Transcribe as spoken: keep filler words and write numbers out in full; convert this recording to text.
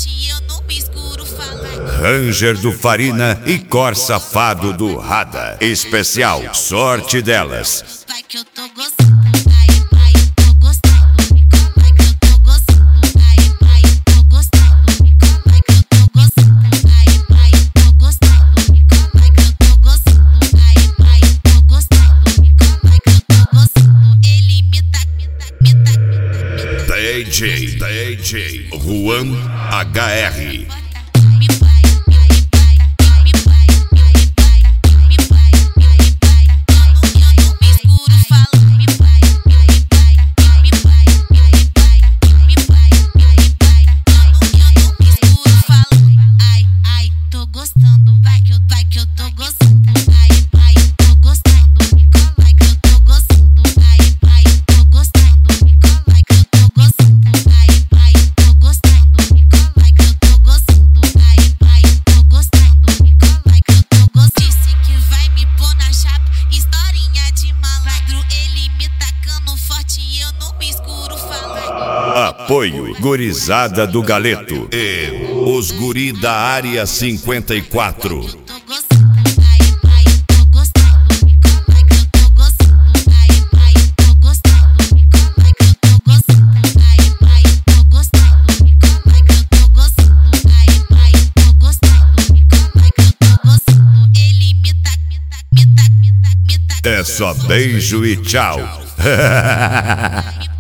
forte e eu no escuro falo. Ranger do Farina e Cor Safado do Rada. Especial Sorte Delas. Vai que eu tô gostando, ai, ai, eu tô gostando. Vai que eu tô gostando, ai, ai, eu tô gostando. Vai que eu tô gostando, ai, ai, eu tô gostando. Vai que eu tô gostando, ai, ai, eu tô gostando. Vai que eu tô gostando. Ele me tá, me tá, me tá, me tá. D J, D J Juan H R. Vai que eu, vai que eu tô gostando, ai, ai, eu tô gostando. Vai que eu tô gostando, ai, ai, eu tô gostando. Vai que eu tô gostando, ai, ai, eu tô gostando. Vai que eu tô gostando, ai, ai, eu tô gostando. Vai que eu tô gostando. Disse que vai me pôr na chapa, historinha de malandro. Ele me tacando forte e eu no escuro falando. Apoio Gurizada do Galeto e os guri da Área cinquenta e quatro. Tô gostando, ai, ai, eu tô gostando. Vai que eu tô gostando, ai, ai, eu tô gostando. Vai que eu tô gostando, ai, ai, eu tô gostando. Vai que eu tô gostando, ai, ai, eu tô gostando. Vai que eu tô gostando. Ele me tá, me tá, me tá, me tá, me tá. É só beijo e tchau.